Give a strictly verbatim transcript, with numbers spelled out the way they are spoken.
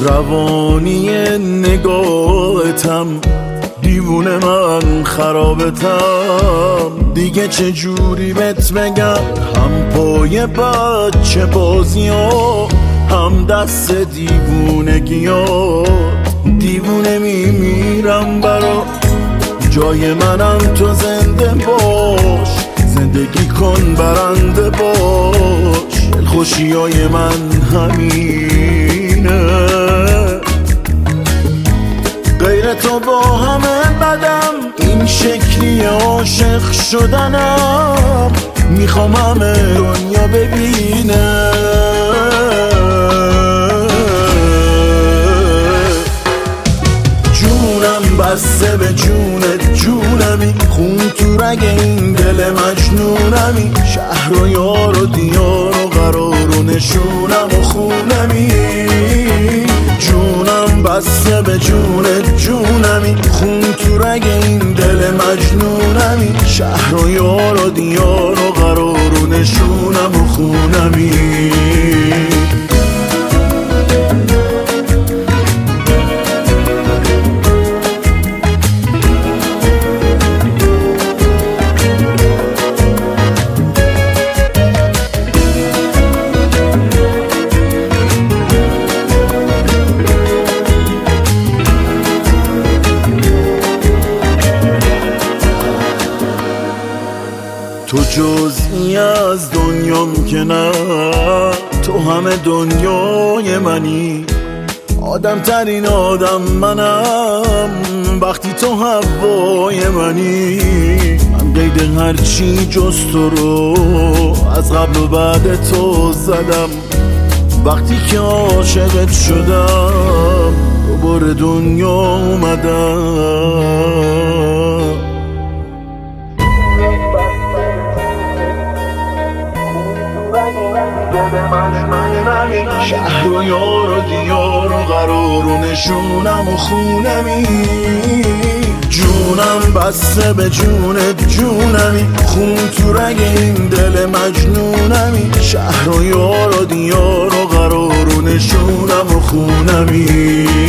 روانی نگاهتم، دیوونه من خرابتم. دیگه چه جوری بهت بگم، هم پای بچه بازی ها، هم دست دیوونگی ها. دیوونه میمیرم برا جای منم تو زنده باش، زندگی کن برنده باش. دلخوشی های من همینه، غیر تو با همه بدم، این شکلی عاشق شدنم. میخوام همه دنیا ببینه جونم بسته به جونت، جونمی خون تو رگ این دل مجنونمی. شهر و یار و دیار و قرار و نشونم و خونمی. جونم بسته به جونت، جونمی خون تو رگ این دل مجنونمی. شهر و یار و دیار و قرار و نشونم و خونمی. تو جزئی از دنیام که نه، تو همه دنیای منی. آدم ترین آدم منم وقتی تو هوای منی. من قید هرچی جز تو رو از قبل و بعد تو زدم. وقتی که عاشقت شدم دوباره دنیا اومدم. شهر و یار و دیار و قرار و نشونم و خونمی. جونم بسته به جونت، جونمی خون تو رگ این دل مجنونمی. شهر و یار و دیار و قرار و نشونم و خونمی.